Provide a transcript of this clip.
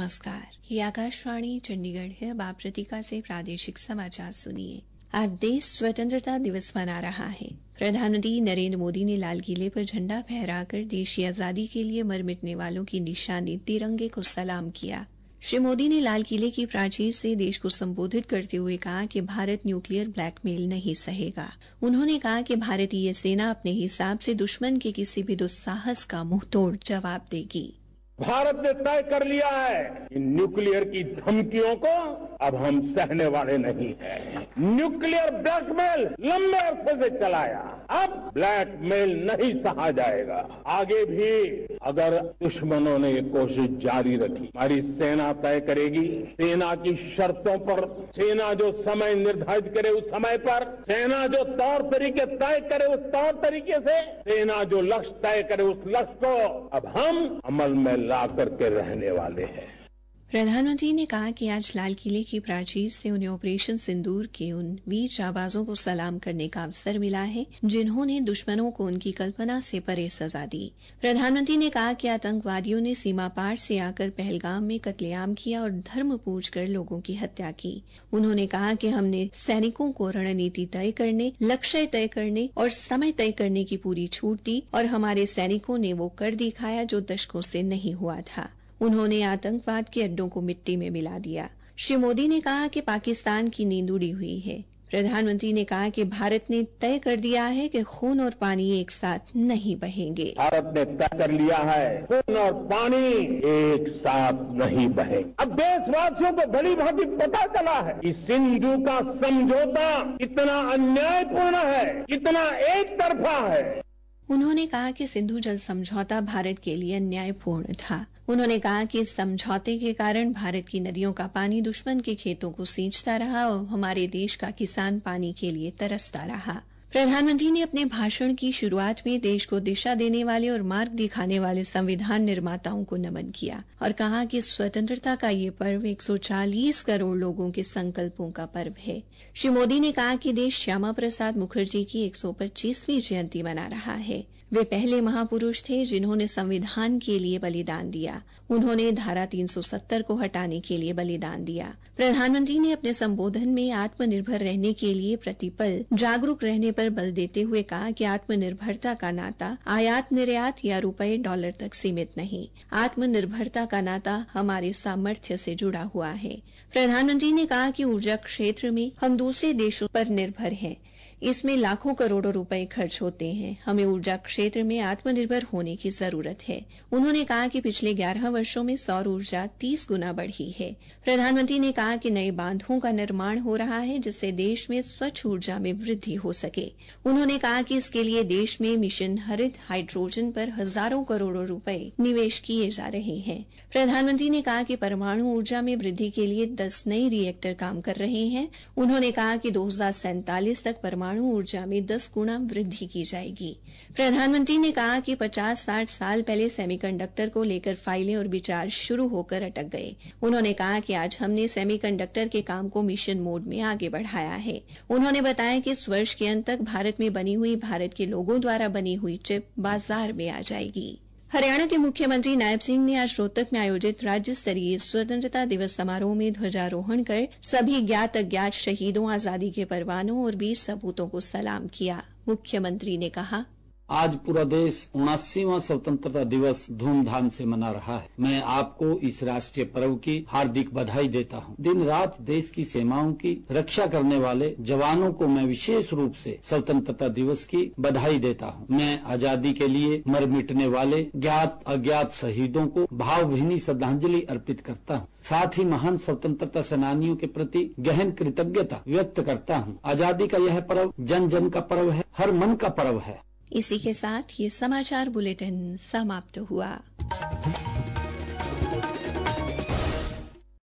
नमस्कार, ये आकाशवाणी चंडीगढ़ है। अब आप प्रतीका से प्रादेशिक समाचार सुनिए। आज देश स्वतंत्रता दिवस मना रहा है। प्रधानमंत्री नरेंद्र मोदी ने लाल किले पर झंडा फहराकर देश की आजादी के लिए मर मिटने वालों की निशानी तिरंगे को सलाम किया। श्री मोदी ने लाल किले की प्राचीर से देश को संबोधित करते हुए कहा कि भारत न्यूक्लियर ब्लैकमेल नहीं सहेगा। उन्होंने कहा कि भारतीय सेना अपने हिसाब से दुश्मन के किसी भी दुस्साहस का मुंहतोड़ जवाब देगी। भारत ने तय कर लिया है कि न्यूक्लियर की धमकियों को अब हम सहने वाले नहीं हैं। न्यूक्लियर ब्लैकमेल लंबे अरसे से चलाया, अब ब्लैकमेल नहीं सहा जाएगा। आगे भी अगर दुश्मनों ने ये कोशिश जारी रखी, हमारी सेना तय करेगी। सेना की शर्तों पर, सेना जो समय निर्धारित करे उस समय पर, सेना जो तौर तरीके तय करे उस तौर तरीके से, सेना जो लक्ष्य तय करे उस लक्ष्य को अब हम अमल में ला करके रहने वाले हैं। प्रधानमंत्री ने कहा कि आज लाल किले की प्राचीर से उन्हें ऑपरेशन सिंदूर के उन वीर जाबाजों को सलाम करने का अवसर मिला है जिन्होंने दुश्मनों को उनकी कल्पना से परे सजा दी। प्रधानमंत्री ने कहा कि आतंकवादियों ने सीमा पार से आकर पहलगाम में कत्लेआम किया और धर्म पूज कर लोगों की हत्या की। उन्होंने कहा कि हमने सैनिकों को रणनीति तय करने, लक्ष्य तय करने और समय तय करने की पूरी छूट दी और हमारे सैनिकों ने वो कर दिखाया जो दशकों से नहीं हुआ था। उन्होंने आतंकवाद के अड्डों को मिट्टी में मिला दिया। श्री मोदी ने कहा कि पाकिस्तान की नींद उड़ी हुई है। प्रधानमंत्री ने कहा कि भारत ने तय कर दिया है कि खून और पानी एक साथ नहीं बहेंगे। भारत ने तय कर लिया है खून और पानी एक साथ नहीं बहेंगे। अब देशवासियों को भली भांति पता चला है कि सिंधु का समझौता कितना अन्यायपूर्ण है, कितना एक तरफा है। उन्होंने कहा कि सिंधु जल समझौता भारत के लिए अन्यायपूर्ण था। उन्होंने कहा कि इस समझौते के कारण भारत की नदियों का पानी दुश्मन के खेतों को सींचता रहा और हमारे देश का किसान पानी के लिए तरसता रहा। प्रधानमंत्री ने अपने भाषण की शुरुआत में देश को दिशा देने वाले और मार्ग दिखाने वाले संविधान निर्माताओं को नमन किया और कहा कि स्वतंत्रता का ये पर्व 140 करोड़ लोगों के संकल्पों का पर्व है। श्री मोदी ने कहा कि देश श्यामा प्रसाद मुखर्जी की 125वीं जयंती मना रहा है। वे पहले महापुरुष थे जिन्होंने संविधान के लिए बलिदान दिया। उन्होंने धारा 370 को हटाने के लिए बलिदान दिया। प्रधानमंत्री ने अपने संबोधन में आत्मनिर्भर रहने के लिए प्रतिपल जागरूक रहने पर बल देते हुए कहा कि आत्मनिर्भरता का नाता आयात निर्यात या रुपए डॉलर तक सीमित नहीं। आत्मनिर्भरता का नाता हमारे सामर्थ्य से जुड़ा हुआ है। प्रधानमंत्री ने कहा कि ऊर्जा क्षेत्र में हम दूसरे देशों पर निर्भर हैं। इसमें लाखों करोड़ों रुपए खर्च होते हैं। हमें ऊर्जा क्षेत्र में आत्मनिर्भर होने की जरूरत है। उन्होंने कहा कि पिछले 11 वर्षों में सौर ऊर्जा 30 गुना बढ़ी है। प्रधानमंत्री ने कहा कि नए बांधों का निर्माण हो रहा है जिससे देश में स्वच्छ ऊर्जा में वृद्धि हो सके। उन्होंने कहा कि इसके लिए देश में मिशन हरित हाइड्रोजन पर हजारों करोड़ों रुपए निवेश किए जा रहे हैं। प्रधानमंत्री ने कहा कि परमाणु ऊर्जा में वृद्धि के लिए 10 नए रिएक्टर काम कर रहे हैं। उन्होंने कहा कि 2047 तक परमाणु ऊर्जा में 10 गुना वृद्धि की जाएगी। प्रधानमंत्री ने कहा कि 50-60 साल पहले सेमीकंडक्टर को लेकर फाइलें और विचार शुरू होकर अटक गए। उन्होंने कहा कि आज हमने सेमीकंडक्टर के काम को मिशन मोड में आगे बढ़ाया है। उन्होंने बताया कि इस वर्ष के अंत तक भारत में बनी हुई, भारत के लोगों द्वारा बनी हुई चिप बाजार में आ जाएगी। हरियाणा के मुख्यमंत्री नायब सिंह ने आज रोहतक में आयोजित राज्य स्तरीय स्वतंत्रता दिवस समारोह में ध्वजारोहण कर सभी ज्ञात अज्ञात शहीदों, आजादी के परवानों और वीर सपूतों को सलाम किया। मुख्यमंत्री ने कहा, आज पूरा देश 79वां स्वतंत्रता दिवस धूमधाम से मना रहा है। मैं आपको इस राष्ट्रीय पर्व की हार्दिक बधाई देता हूं। दिन रात देश की सीमाओं की रक्षा करने वाले जवानों को मैं विशेष रूप से स्वतंत्रता दिवस की बधाई देता हूं। मैं आजादी के लिए मर मिटने वाले ज्ञात अज्ञात शहीदों को भावभीनी श्रद्धांजलि अर्पित करता हूं। साथ ही महान स्वतंत्रता सेनानियों के प्रति गहन कृतज्ञता व्यक्त करता हूं। आजादी का यह पर्व जन जन का पर्व है, हर मन का पर्व है। इसी के साथ ये समाचार बुलेटिन समाप्त हुआ।